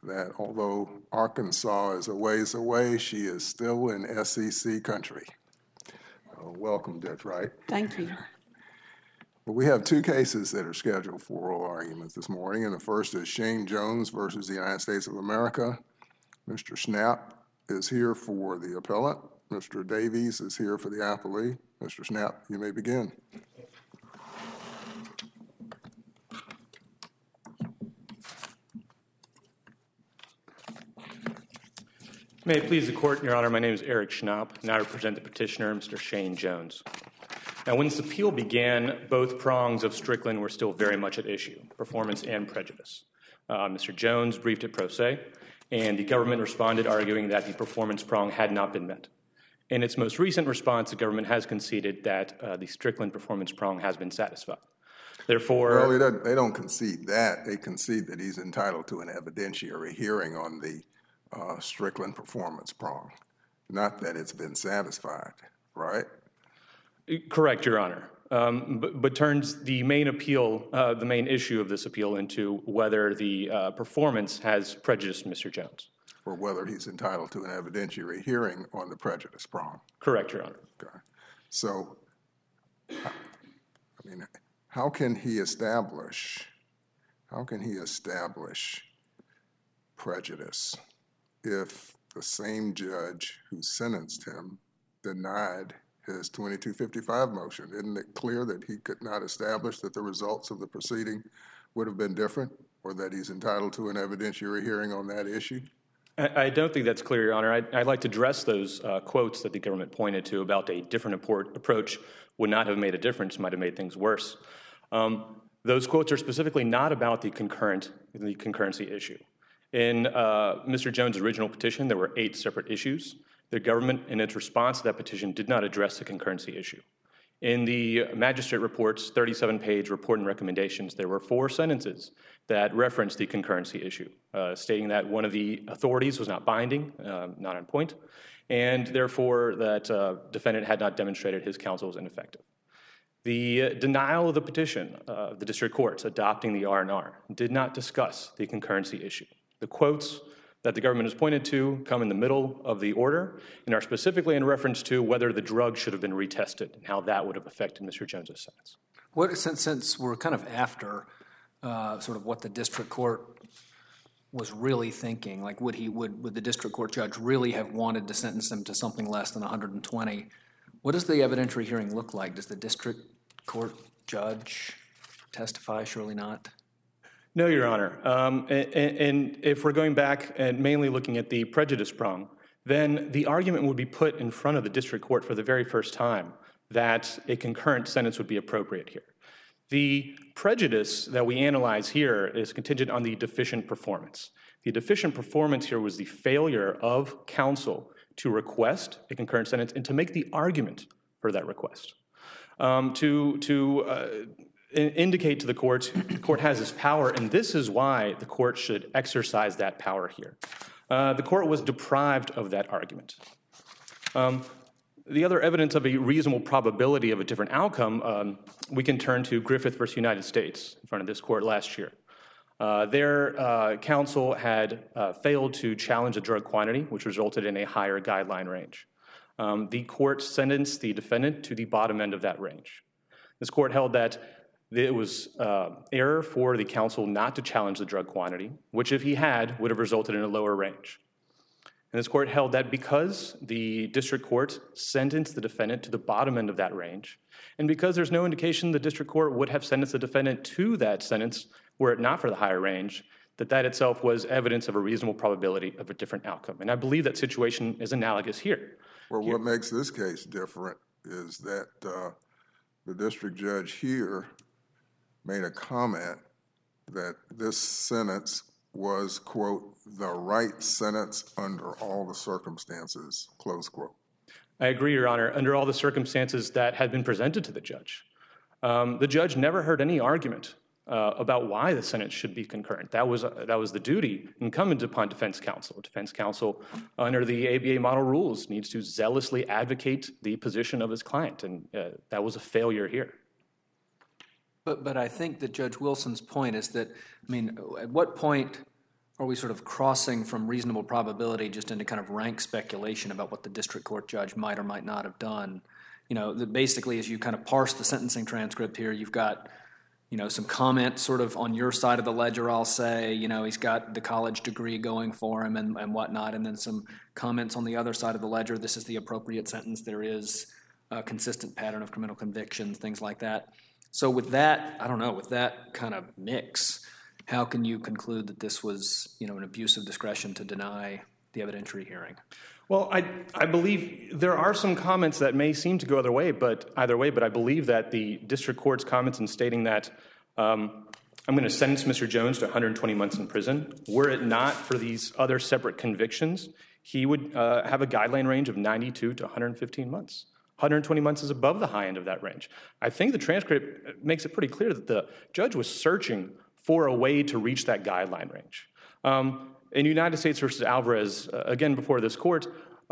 that although Arkansas is a ways away, she is still in SEC country. Welcome, Judge Wright. Thank you. Well, we have two cases that are scheduled for oral arguments this morning, and the first is Shane Jones versus the United States of America. Mr. Schnapp is here for the appellant. Mr. Davies is here for the appellee. Mr. Schnapp, you may begin. May it please the Court, Your Honor, my name is Eric Schnapp, and I represent the petitioner, Mr. Shane Jones. Now, when this appeal began, both prongs of Strickland were still very much at issue, performance and prejudice. Mr. Jones briefed it pro se, and the government responded arguing that the performance prong had not been met. In its most recent response, the government has conceded that the Strickland performance prong has been satisfied. Therefore... Well, they don't concede that. They concede that he's entitled to an evidentiary hearing on the Strickland performance prong, not that it's been satisfied, right? Correct, Your Honor. But turns the main appeal, the main issue of this appeal into whether the performance has prejudiced Mr. Jones. Or whether he's entitled to an evidentiary hearing on the prejudice prong. Correct, Your Honor. Okay. So, I mean, how can he establish prejudice if the same judge who sentenced him denied his 2255 motion? Isn't it clear that he could not establish that the results of the proceeding would have been different, or that he's entitled to an evidentiary hearing on that issue? I don't think that's clear, Your Honor. I'd like to address those quotes that the government pointed to about a different approach would not have made a difference, might have made things worse. Those quotes are specifically not about the concurrency issue. In Mr. Jones' original petition, there were 8 separate issues. The government, in its response to that petition, did not address the concurrency issue. In the magistrate report's 37-page report and recommendations, there were 4 sentences that referenced the concurrency issue, stating that one of the authorities was not binding, not on point, and therefore that defendant had not demonstrated his counsel was ineffective. The denial of the petition, the district courts adopting the R&R, did not discuss the concurrency issue. The quotes that the government has pointed to come in the middle of the order and are specifically in reference to whether the drug should have been retested and how that would have affected Mr. Jones' sentence. Since we're kind of after sort of what the district court was really thinking, like would the district court judge really have wanted to sentence him to something less than 120? What does the evidentiary hearing look like? Does the district court judge testify? Surely not. No, Your Honor. And if we're going back and mainly looking at the prejudice prong, then the argument would be put in front of the district court for the very first time that a concurrent sentence would be appropriate here. The prejudice that we analyze here is contingent on the deficient performance. The deficient performance here was the failure of counsel to request a concurrent sentence and to make the argument for that request. Indicate to the court has this power, and this is why the court should exercise that power here. The court was deprived of that argument. The other evidence of a reasonable probability of a different outcome, we can turn to Griffith v. United States in front of this court last year. Their counsel had failed to challenge the drug quantity, which resulted in a higher guideline range. The court sentenced the defendant to the bottom end of that range. This court held that it was error for the counsel not to challenge the drug quantity, which if he had, would have resulted in a lower range. And this court held that because the district court sentenced the defendant to the bottom end of that range, and because there's no indication the district court would have sentenced the defendant to that sentence were it not for the higher range, that itself was evidence of a reasonable probability of a different outcome. And I believe that situation is analogous here. Well, what makes this case different is that the district judge here made a comment that this sentence was, quote, the right sentence under all the circumstances, close quote. I agree, Your Honor, under all the circumstances that had been presented to the judge. The judge never heard any argument about why the sentence should be concurrent. That was the duty incumbent upon defense counsel. Defense counsel, under the ABA model rules, needs to zealously advocate the position of his client, and that was a failure here. But I think that Judge Wilson's point is that, I mean, at what point Are we sort of crossing from reasonable probability just into kind of rank speculation about what the district court judge might or might not have done? You know, basically, as you kind of parse the sentencing transcript here, you've got, you know, some comments sort of on your side of the ledger, I'll say, you know, he's got the college degree going for him and whatnot, and then some comments on the other side of the ledger, this is the appropriate sentence, there is a consistent pattern of criminal convictions, things like that. So with that, I don't know, with that kind of mix, how can you conclude that this was, you know, an abuse of discretion to deny the evidentiary hearing? Well, I believe there are some comments that may seem to go either way, but I believe that the district court's comments in stating that I'm going to sentence Mr. Jones to 120 months in prison, were it not for these other separate convictions, he would have a guideline range of 92 to 115 months. 120 months is above the high end of that range. I think the transcript makes it pretty clear that the judge was searching for a way to reach that guideline range. In United States versus Alvarez, again before this court,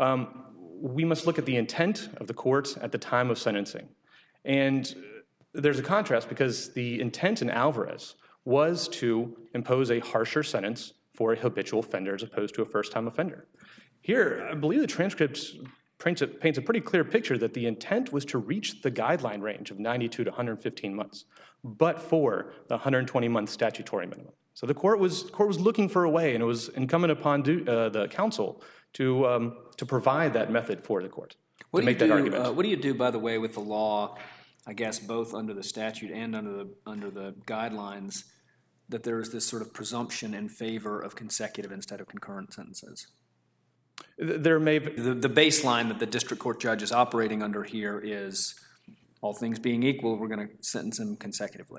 we must look at the intent of the court at the time of sentencing. And there's a contrast because the intent in Alvarez was to impose a harsher sentence for a habitual offender as opposed to a first-time offender. Here, I believe the transcript paints a pretty clear picture that the intent was to reach the guideline range of 92 to 115 months, but for the 120-month statutory minimum. So the court was looking for a way, and it was incumbent upon the counsel to provide that method for the court to make that argument. What do you do, by the way, with the law, I guess both under the statute and under the guidelines, that there is this sort of presumption in favor of consecutive instead of concurrent sentences? There may be. The baseline that the district court judge is operating under here is, all things being equal, we're going to sentence him consecutively.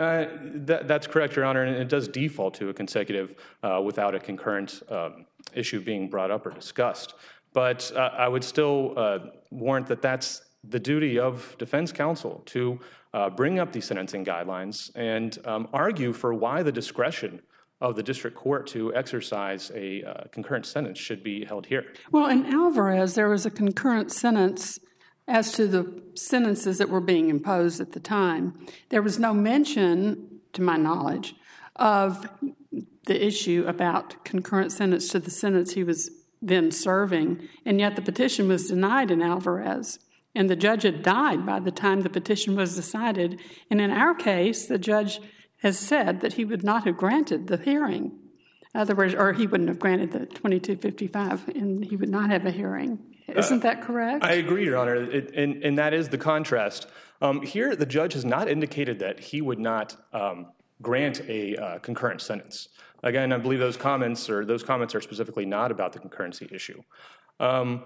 That's correct, Your Honor, and it does default to a consecutive without a concurrent issue being brought up or discussed. But I would still warrant that that's the duty of defense counsel to bring up these sentencing guidelines and argue for why the discretion of the district court to exercise a concurrent sentence should be held here. Well, in Alvarez, there was a concurrent sentence as to the sentences that were being imposed at the time. There was no mention, to my knowledge, of the issue about concurrent sentence to the sentence he was then serving, and yet the petition was denied in Alvarez, and the judge had died by the time the petition was decided. And in our case, the judge has said that he would not have granted the hearing. In other words, or he wouldn't have granted the 2255, and he would not have a hearing. Isn't that correct? I agree, Your Honor, and that is the contrast. Here, the judge has not indicated that he would not grant a concurrent sentence. Again, I believe those comments are specifically not about the concurrency issue. And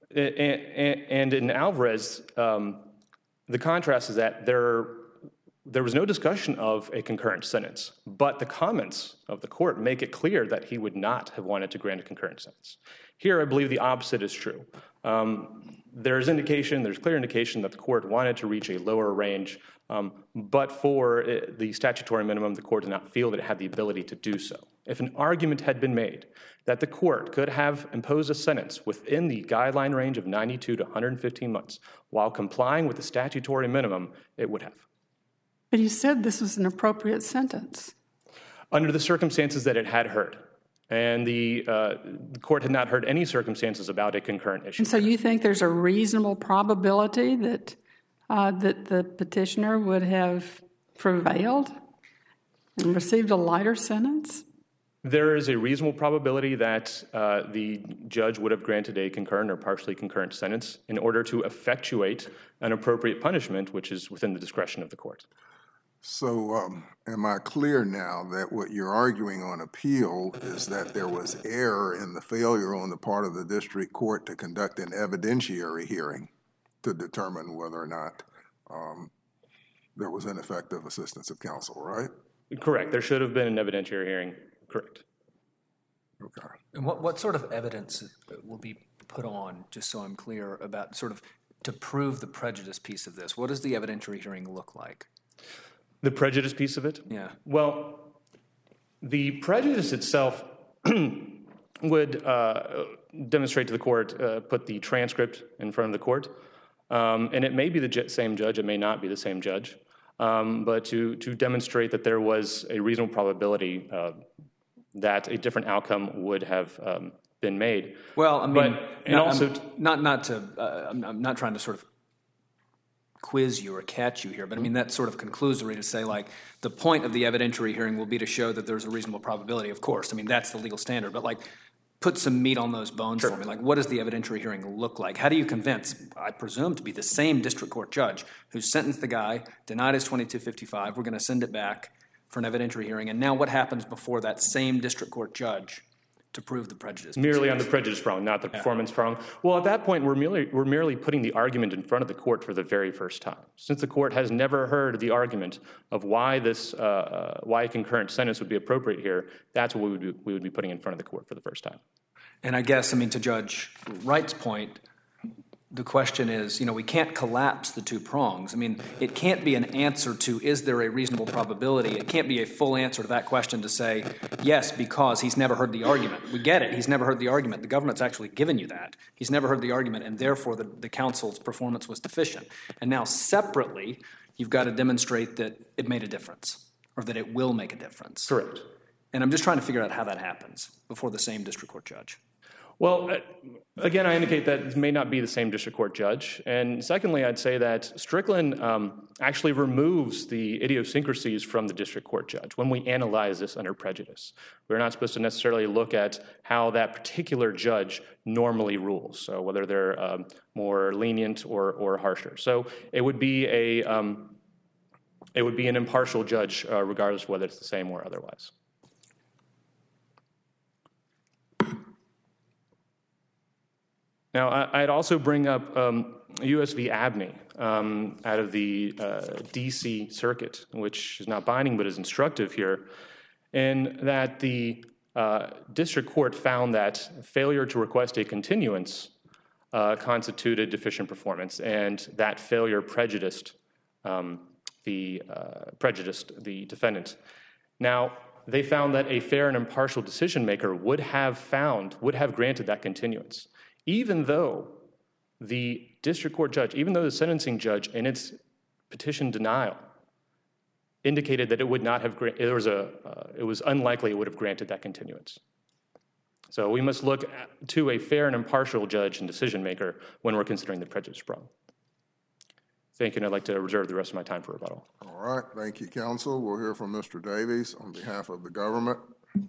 in Alvarez, the contrast is that there was no discussion of a concurrent sentence, but the comments of the court make it clear that he would not have wanted to grant a concurrent sentence. Here, I believe the opposite is true. There's clear indication that the court wanted to reach a lower range, but for the statutory minimum, the court did not feel that it had the ability to do so. If an argument had been made that the court could have imposed a sentence within the guideline range of 92 to 115 months while complying with the statutory minimum, it would have. But you said this was an appropriate sentence. Under the circumstances that it had heard. And the court had not heard any circumstances about a concurrent issue. And so you think there's a reasonable probability that the petitioner would have prevailed and received a lighter sentence? There is a reasonable probability that the judge would have granted a concurrent or partially concurrent sentence in order to effectuate an appropriate punishment, which is within the discretion of the court. So am I clear now that what you're arguing on appeal is that there was error in the failure on the part of the district court to conduct an evidentiary hearing to determine whether or not there was ineffective assistance of counsel, right? Correct. There should have been an evidentiary hearing. Correct. Okay. And what sort of evidence will be put on, just so I'm clear, about sort of to prove the prejudice piece of this? What does the evidentiary hearing look like? The prejudice piece of it? Yeah. Well, the prejudice itself would demonstrate to the court, put the transcript in front of the court, and it may be the same judge, it may not be the same judge, but to demonstrate that there was a reasonable probability that a different outcome would have been made. Well, I mean, But, I'm not trying to sort of quiz you or catch you here, but I mean, that's sort of conclusory to say, like, the point of the evidentiary hearing will be to show that there's a reasonable probability, of course. I mean, that's the legal standard, but, like, put some meat on those bones for me. Like, what does the evidentiary hearing look like? How do you convince, I presume to be the same district court judge who sentenced the guy, denied his 2255, we're going to send it back for an evidentiary hearing, and now what happens before that same district court judge to prove the prejudice? Merely on the prejudice prong, not the performance prong. Well, at that point, we're merely putting the argument in front of the court for the very first time. Since the court has never heard the argument of why why a concurrent sentence would be appropriate here, that's what we would be putting in front of the court for the first time. And I guess, I mean, to Judge Wright's point, the question is, we can't collapse the two prongs. I mean, it can't be an answer to, is there a reasonable probability? It can't be a full answer to that question to say, yes, because he's never heard the argument. We get it. He's never heard the argument. The government's actually given you that. He's never heard the argument, and therefore the counsel's performance was deficient. And now separately, you've got to demonstrate that it made a difference or that it will make a difference. Correct. And I'm just trying to figure out how that happens before the same district court judge. Well, again, I indicate that it may not be the same district court judge. And secondly, I'd say that Strickland actually removes the idiosyncrasies from the district court judge when we analyze this under prejudice. We're not supposed to necessarily look at how that particular judge normally rules, so whether they're more lenient or harsher. So it would be an impartial judge, regardless of whether it's the same or otherwise. Now, I'd also bring up U.S. v. Abney out of the D.C. Circuit, which is not binding but is instructive here, in that the district court found that failure to request a continuance constituted deficient performance, and that failure prejudiced the defendant. Now, they found that a fair and impartial decision maker would have granted that continuance, even though the district court judge, even though the sentencing judge in its petition denial indicated that it would not have it was unlikely it would have granted that continuance. So we must look to a fair and impartial judge and decision maker when we're considering the prejudice problem. Thank you, and I'd like to reserve the rest of my time for rebuttal. All right, thank you, counsel. We'll hear from Mr. Davies on behalf of the government.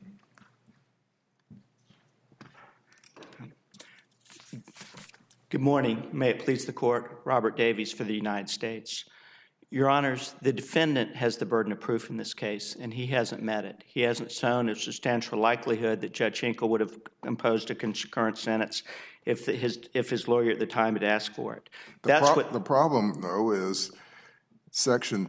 Good morning. May it please the court. Robert Davies for the United States. Your Honors, the defendant has the burden of proof in this case, and he hasn't met it. He hasn't shown a substantial likelihood that Judge Hinkle would have imposed a concurrent sentence if his lawyer at the time had asked for it. The problem, though, is Section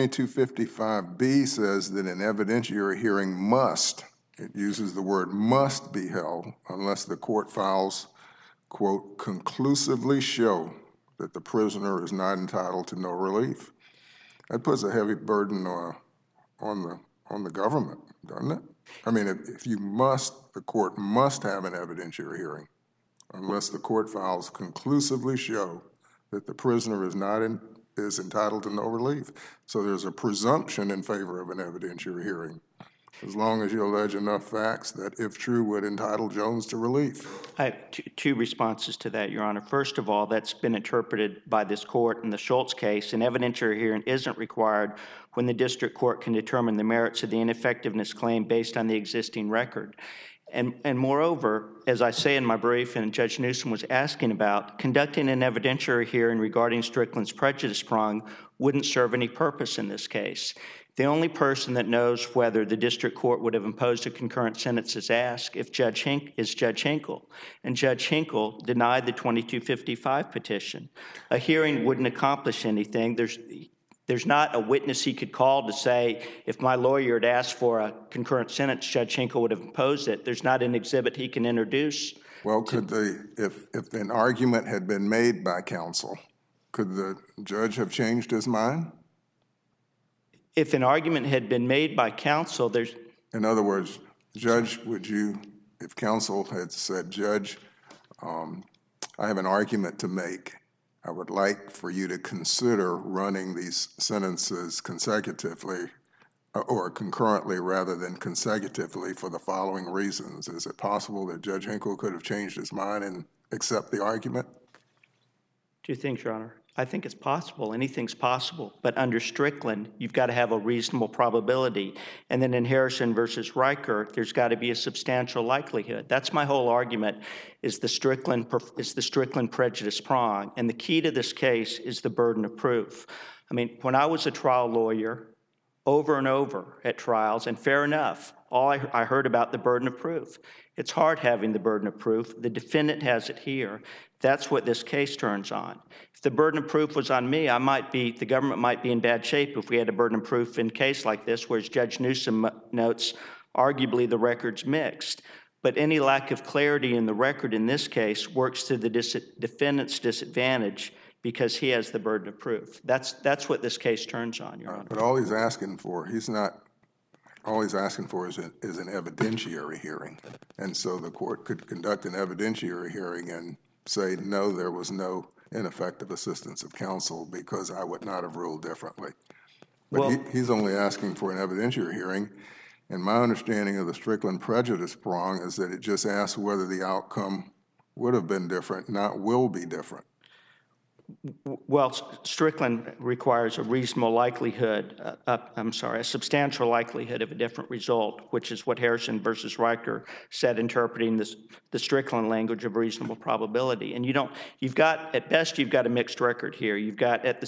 2255B says that an evidentiary hearing must, it uses the word must be held unless the court files, quote, conclusively show that the prisoner is not entitled to no relief. That puts a heavy burden on the government, doesn't it? I mean, if the court must have an evidentiary hearing unless the court files conclusively show that the prisoner is entitled to no relief. So there's a presumption in favor of an evidentiary hearing, as long as you allege enough facts that, if true, would entitle Jones to relief. I have two responses to that, Your Honor. First of all, that's been interpreted by this court in the Schultz case. An evidentiary hearing isn't required when the district court can determine the merits of the ineffectiveness claim based on the existing record. And moreover, as I say in my brief and Judge Newsom was asking about, conducting an evidentiary hearing regarding Strickland's prejudice prong wouldn't serve any purpose in this case. The only person that knows whether the district court would have imposed a concurrent sentence is asked is Judge Hinkle. And Judge Hinkle denied the 2255 petition. A hearing wouldn't accomplish anything. There's not a witness he could call to say, if my lawyer had asked for a concurrent sentence, Judge Hinkle would have imposed it. There's not an exhibit he can introduce. Well, if an argument had been made by counsel, could the judge have changed his mind? If an argument had been made by counsel, In other words, Judge, if counsel had said, Judge, I have an argument to make. I would like for you to consider running these sentences consecutively or concurrently rather than consecutively for the following reasons. Is it possible that Judge Hinkle could have changed his mind and accept the argument? Two things, Your Honor. I think it's possible. Anything's possible. But under Strickland, you've got to have a reasonable probability. And then in Harrison versus Riker, there's got to be a substantial likelihood. That's my whole argument, is the Strickland prejudice prong. And the key to this case is the burden of proof. I mean, when I was a trial lawyer, over and over at trials, and fair enough, all I heard about the burden of proof. It's hard having the burden of proof. The defendant has it here. That's what this case turns on. If the burden of proof was on me, the government might be in bad shape if we had a burden of proof in a case like this, whereas Judge Newsom notes, arguably the record's mixed. But any lack of clarity in the record in this case works to the defendant's disadvantage because he has the burden of proof. That's what this case turns on, Your Honor. But all he's asking for, all he's asking for is an evidentiary hearing. And so the court could conduct an evidentiary hearing and say, no, there was no ineffective assistance of counsel because I would not have ruled differently. But he's only asking for an evidentiary hearing. And my understanding of the Strickland prejudice prong is that it just asks whether the outcome would have been different, not will be different. Well, Strickland requires a reasonable likelihood, a substantial likelihood of a different result, which is what Harrison versus Riker said, interpreting the Strickland language of reasonable probability. And at best, you've got a mixed record here. You've got at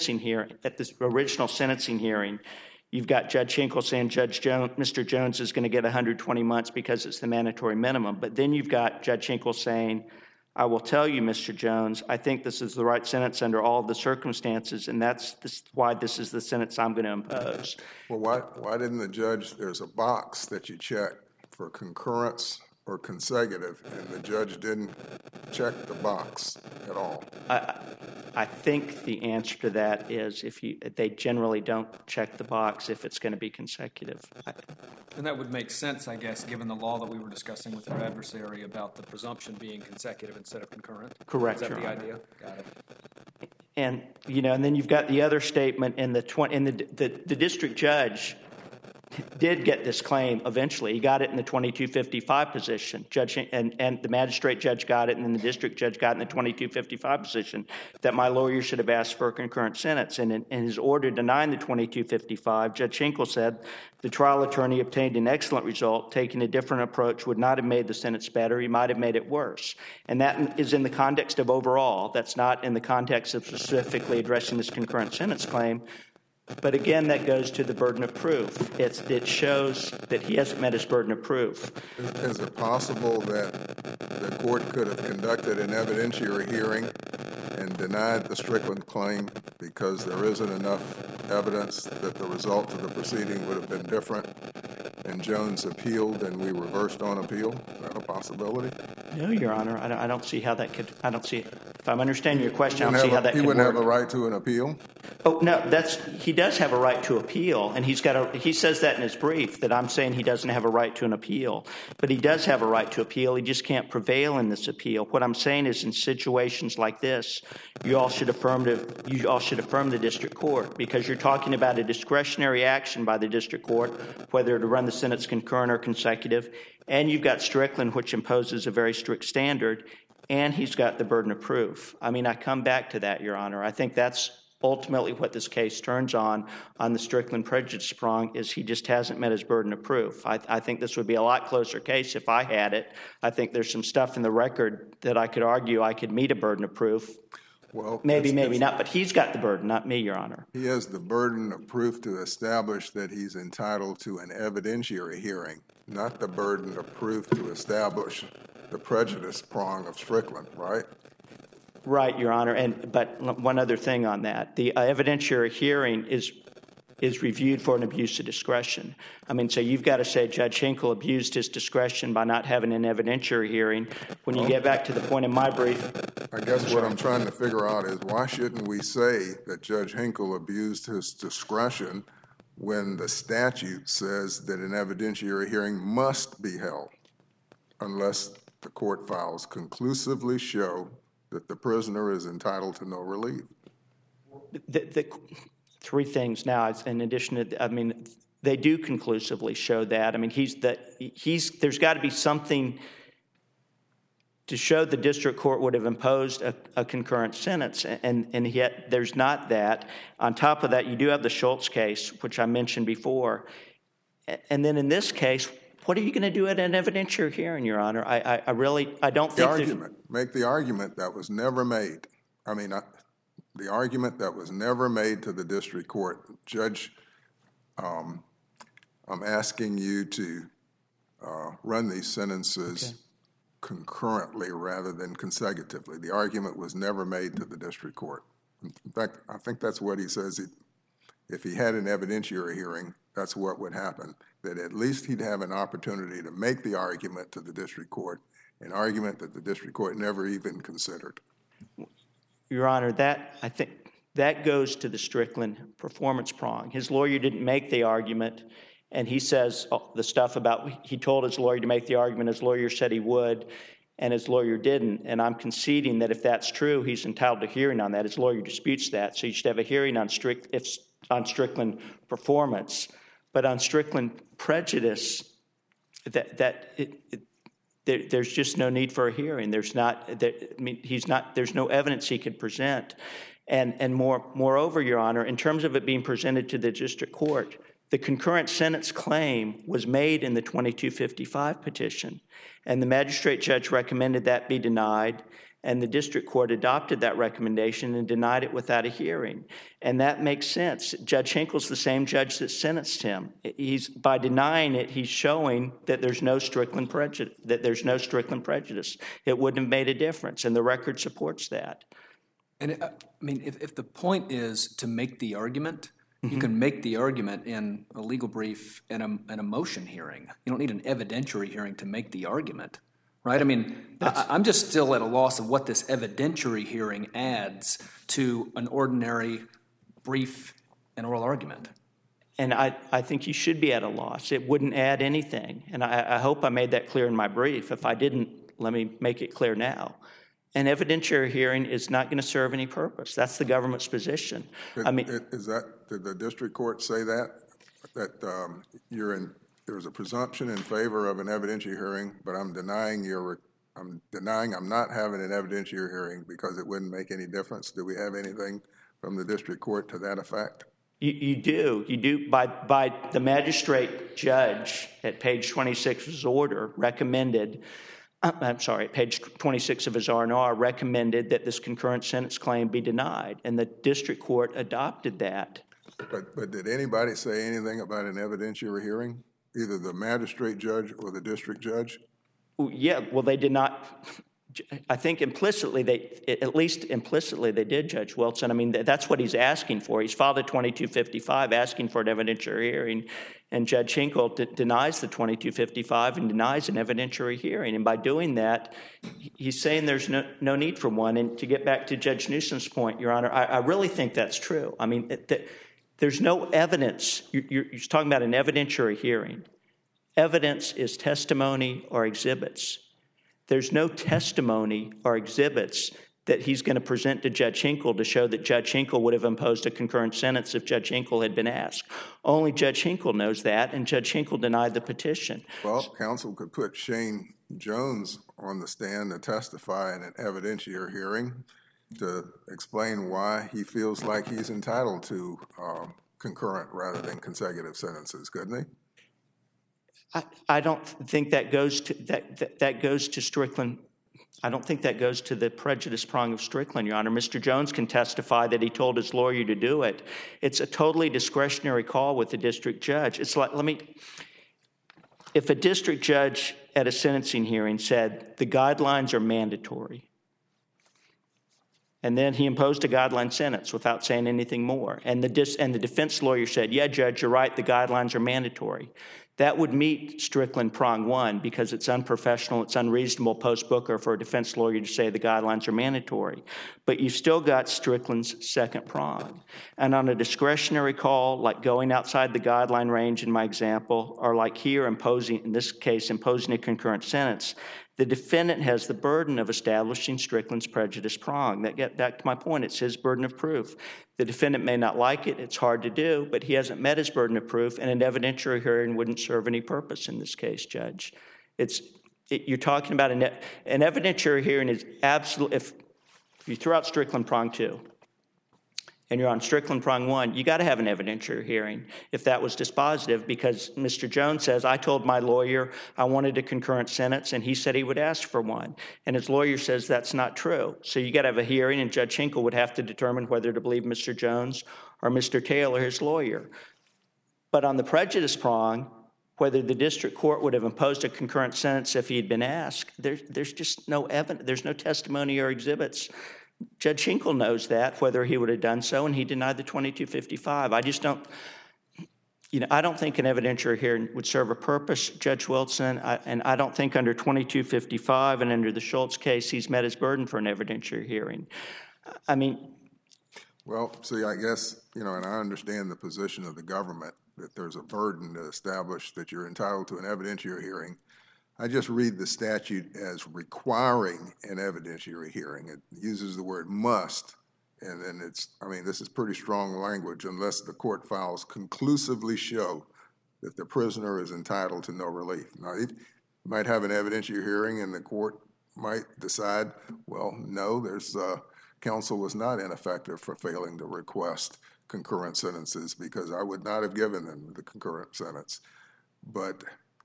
the original sentencing hearing, you've got Judge Hinkle saying Mr. Jones is going to get 120 months because it's the mandatory minimum. But then you've got Judge Hinkle saying, I will tell you, Mr. Jones, I think this is the right sentence under all of the circumstances, and that's why this is the sentence I'm going to impose. Well, why didn't the judge, there's a box that you check for concurrence or consecutive, and the judge didn't check the box at all? I think the answer to that is they generally don't check the box if it's going to be consecutive. And that would make sense, I guess, given the law that we were discussing with our adversary about the presumption being consecutive instead of concurrent. Correct, Is that Your the Honor. idea? Got it. And and then you've got the other statement in the district judge did get this claim eventually. He got it in the 2255 position. And the magistrate judge got it, and then the district judge got it in the 2255 position, that my lawyer should have asked for a concurrent sentence. And in his order denying the 2255, Judge Hinkle said the trial attorney obtained an excellent result. Taking a different approach would not have made the sentence better. He might have made it worse. And that is in the context of overall. That's not in the context of specifically addressing this concurrent sentence claim. But again, that goes to the burden of proof. It shows that he hasn't met his burden of proof. Is it possible that the court could have conducted an evidentiary hearing and denied the Strickland claim because there isn't enough evidence that the result of the proceeding would have been different, and Jones appealed and we reversed on appeal? Is that a possibility? No, Your Honor. I don't see how that could. I don't see. If I'm understanding your question, I don't see how that could work. He wouldn't have a right to an appeal? Oh no, he does have a right to appeal, and he says that in his brief, that I'm saying he doesn't have a right to an appeal, but he does have a right to appeal. He just can't prevail in this appeal. What I'm saying is, in situations like this, you all should affirm the district court, because you're talking about a discretionary action by the district court, whether to run the sentence concurrent or consecutive, and you've got Strickland, which imposes a very strict standard, and he's got the burden of proof. I mean, I come back to that, Your Honor. I think that's ultimately what this case turns on the Strickland prejudice prong, is he just hasn't met his burden of proof. I think this would be a lot closer case if I had it. I think there's some stuff in the record that I could argue I could meet a burden of proof. Well, maybe not, but he's got the burden, not me, Your Honor. He has the burden of proof to establish that he's entitled to an evidentiary hearing, not the burden of proof to establish the prejudice prong of Strickland, right? Right, Your Honor. But one other thing on that. The evidentiary hearing is reviewed for an abuse of discretion. I mean, so you've got to say Judge Hinkle abused his discretion by not having an evidentiary hearing. When you get back to the point in my brief. I guess what I'm trying to figure out is, why shouldn't we say that Judge Hinkle abused his discretion when the statute says that an evidentiary hearing must be held unless the court files conclusively show that the prisoner is entitled to no relief? The three things now, in addition to, they do conclusively show that. I mean, there's got to be something to show the district court would have imposed a concurrent sentence, and yet there's not that. On top of that, you do have the Schultz case, which I mentioned before. And then in this case, what are you going to do at an evidentiary hearing, Your Honor? I don't think Make the argument that was never made. I mean, the argument that was never made to the district court. Judge, I'm asking you to run these sentences concurrently rather than consecutively. The argument was never made to the district court. In fact, I think that's what he says. If he had an evidentiary hearing, that's what would happen, that at least he'd have an opportunity to make the argument to the district court, an argument that the district court never even considered. Your Honor, I think that goes to the Strickland performance prong. His lawyer didn't make the argument, and he says the stuff about he told his lawyer to make the argument, his lawyer said he would, and his lawyer didn't. And I'm conceding that if that's true, he's entitled to hearing on that. His lawyer disputes that, so you should have a hearing on Strickland performance. But on Strickland prejudice, there's just no need for a hearing. There's no evidence he could present. And moreover, Your Honor, in terms of it being presented to the district court, the concurrent sentence claim was made in the 2255 petition, and the magistrate judge recommended that be denied, and the district court adopted that recommendation and denied it without a hearing. And that makes sense. Judge Hinkle's the same judge that sentenced him. By denying it, he's showing that there's no Strickland prejudice. It wouldn't have made a difference, and the record supports that. And I mean, if the point is to make the argument, you can make the argument in a legal brief and a motion hearing. You don't need an evidentiary hearing to make the argument, right? I mean, I'm just still at a loss of what this evidentiary hearing adds to an ordinary brief and oral argument. And I think you should be at a loss. It wouldn't add anything. And I hope I made that clear in my brief. If I didn't, let me make it clear now. An evidentiary hearing is not going to serve any purpose. That's the government's position. Did the district court say that there's a presumption in favor of an evidentiary hearing, but I'm denying I'm not having an evidentiary hearing because it wouldn't make any difference? Do we have anything from the district court to that effect? You do. By the magistrate judge at page 26 of his order recommended. Page 26 of his R&R recommended that this concurrent sentence claim be denied, and the district court adopted that. But did anybody say anything about an evidentiary hearing, either the magistrate judge or the district judge? Yeah, well, they did not. I think implicitly, at least implicitly, they did, Judge Wilson. I mean, that's what he's asking for. He's filed a 2255 asking for an evidentiary hearing, and Judge Hinkle denies the 2255 and denies an evidentiary hearing. And by doing that, he's saying there's no need for one. And to get back to Judge Newsom's point, Your Honor, I really think that's true. I mean, there's no evidence. You're talking about an evidentiary hearing. Evidence is testimony or exhibits. There's no testimony or exhibits that he's going to present to Judge Hinkle to show that Judge Hinkle would have imposed a concurrent sentence if Judge Hinkle had been asked. Only Judge Hinkle knows that, and Judge Hinkle denied the petition. Well, counsel could put Shane Jones on the stand to testify in an evidentiary hearing to explain why he feels like he's entitled to concurrent rather than consecutive sentences, couldn't he? I don't think that goes to Strickland. I don't think that goes to the prejudice prong of Strickland, Your Honor. Mr. Jones can testify that he told his lawyer to do it. It's a totally discretionary call with the district judge. It's like, if a district judge at a sentencing hearing said the guidelines are mandatory, and then he imposed a guideline sentence without saying anything more, and the defense lawyer said, yeah, Judge, you're right, the guidelines are mandatory. That would meet Strickland prong one because it's unprofessional, it's unreasonable post-Booker for a defense lawyer to say the guidelines are mandatory. But you've still got Strickland's second prong. And on a discretionary call, like going outside the guideline range in my example, or like here in this case, imposing a concurrent sentence, The defendant has the burden of establishing Strickland's prejudice prong. That gets back to my point. It's his burden of proof. The defendant may not like it. It's hard to do, but he hasn't met his burden of proof, and an evidentiary hearing wouldn't serve any purpose in this case, Judge. You're talking about an evidentiary hearing is absolute. If you throw out Strickland prong 2, and you're on Strickland prong 1, you got to have an evidentiary hearing if that was dispositive, because Mr. Jones says, I told my lawyer I wanted a concurrent sentence, and he said he would ask for one. And his lawyer says that's not true. So you got to have a hearing, and Judge Hinkle would have to determine whether to believe Mr. Jones or Mr. Taylor, his lawyer. But on the prejudice prong, whether the district court would have imposed a concurrent sentence if he'd been asked, there's just no evidence. There's no testimony or exhibits. Judge Hinkle knows that, whether he would have done so, and he denied the 2255. I just don't, I don't think an evidentiary hearing would serve a purpose, Judge Wilson, and I don't think under 2255 and under the Schultz case he's met his burden for an evidentiary hearing. Well, see, I guess, and I understand the position of the government that there's a burden to establish that you're entitled to an evidentiary hearing. I just read the statute as requiring an evidentiary hearing. It uses the word must, and then this is pretty strong language, unless the court files conclusively show that the prisoner is entitled to no relief. Now, you might have an evidentiary hearing and the court might decide, well, no, counsel was not ineffective for failing to request concurrent sentences because I would not have given them the concurrent sentence. But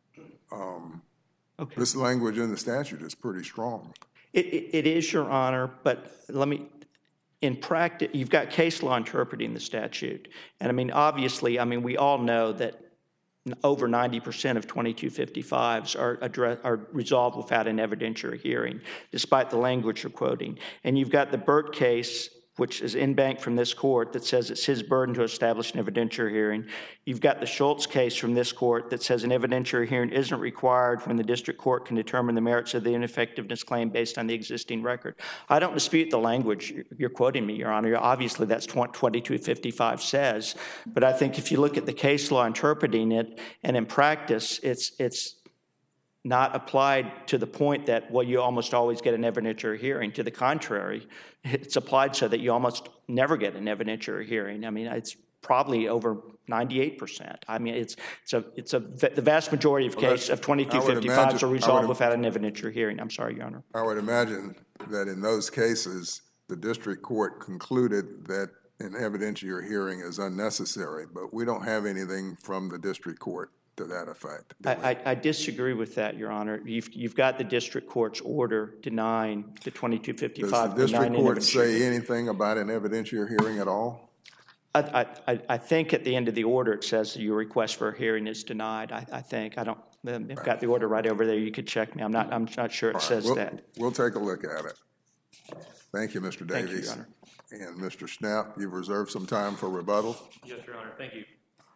this language in the statute is pretty strong. It is, Your Honor, but in practice, you've got case law interpreting the statute. And obviously, we all know that over 90% of 2255s are resolved without an evidentiary hearing, despite the language you're quoting. And you've got the Burt case, which is in bank from this court, that says it's his burden to establish an evidentiary hearing. You've got the Schultz case from this court that says an evidentiary hearing isn't required when the district court can determine the merits of the ineffectiveness claim based on the existing record. I don't dispute the language you're quoting me, Your Honor. Obviously, that's what 2255 says. But I think if you look at the case law interpreting it, and in practice, it's not applied to the point that, well, you almost always get an evidentiary hearing. To the contrary, it's applied so that you almost never get an evidentiary hearing. It's probably over 98%. The vast majority of cases of 2255s are resolved without an evidentiary hearing. I'm sorry, Your Honor. I would imagine that in those cases, the district court concluded that an evidentiary hearing is unnecessary, but we don't have anything from the district court to that effect. I disagree with that, Your Honor. You've got the district court's order denying the 2255. Does the district court say anything about an evidentiary hearing at all? I think at the end of the order it says that your request for a hearing is denied. I think. I've got the order right over there. You could check me. I'm not sure it says that. We'll take a look at it. Thank you, Mr. Davies. Thank you, Your Honor. And Mr. Schnapp, you've reserved some time for rebuttal. Yes, Your Honor. Thank you.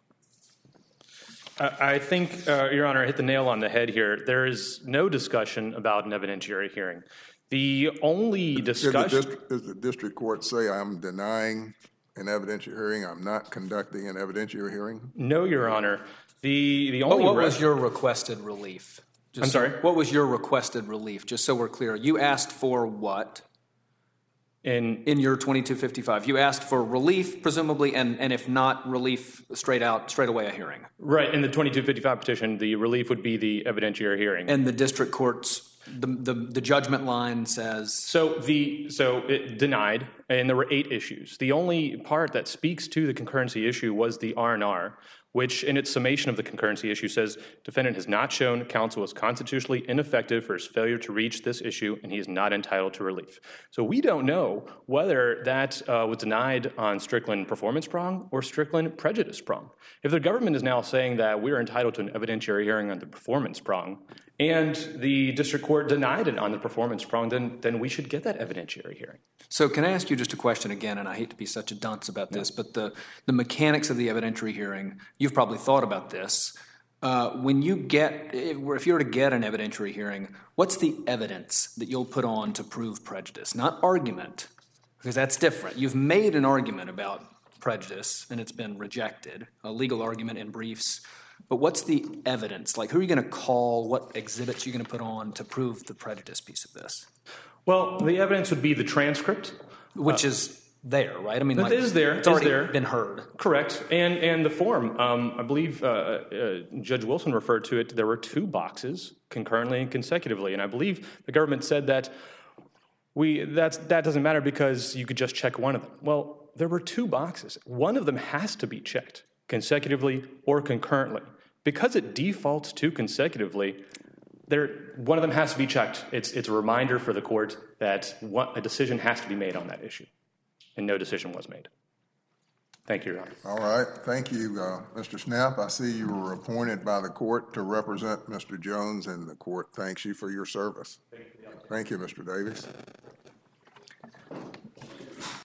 I think, Your Honor, hit the nail on the head here. There is no discussion about an evidentiary hearing. The only discussion... Does the district court say, I'm denying an evidentiary hearing, I'm not conducting an evidentiary hearing? No, Your Honor. The only... What was your requested relief? I'm sorry? What was your requested relief? Just so we're clear. You asked for what? In your 2255, you asked for relief, presumably, and if not relief, straight away a hearing. Right. In the 2255 petition, the relief would be the evidentiary hearing. And the district court's, the judgment line says? So it denied, and there were 8 issues. The only part that speaks to the concurrency issue was the R&R, which in its summation of the concurrency issue says, defendant has not shown counsel was constitutionally ineffective for his failure to reach this issue, and he is not entitled to relief. So we don't know whether that was denied on Strickland performance prong or Strickland prejudice prong. If the government is now saying that we are entitled to an evidentiary hearing on the performance prong, and the district court denied it on the performance prong, then we should get that evidentiary hearing. So can I ask you just a question again, and I hate to be such a dunce about this, but the mechanics of the evidentiary hearing, you've probably thought about this. If you were to get an evidentiary hearing, what's the evidence that you'll put on to prove prejudice? Not argument, because that's different. You've made an argument about prejudice, and it's been rejected, a legal argument in briefs. But what's the evidence? Like, who are you going to call? What exhibits are you going to put on to prove the prejudice piece of this? Well, the evidence would be the transcript. Which is there, right? I mean, It is there. It's already is there. been heard. Correct. And the form, I believe Judge Wilson referred to it, there were 2 boxes concurrently and consecutively. And I believe the government said that that doesn't matter because you could just check one of them. Well, there were 2 boxes. One of them has to be checked consecutively or concurrently. Because it defaults to consecutively, one of them has to be checked. It's a reminder for the court that a decision has to be made on that issue. And no decision was made. Thank you, Your Honor. All right. Thank you, Mr. Schnapp. I see you were appointed by the court to represent Mr. Jones, and the court thanks you for your service. Thank you, Mr. Davies.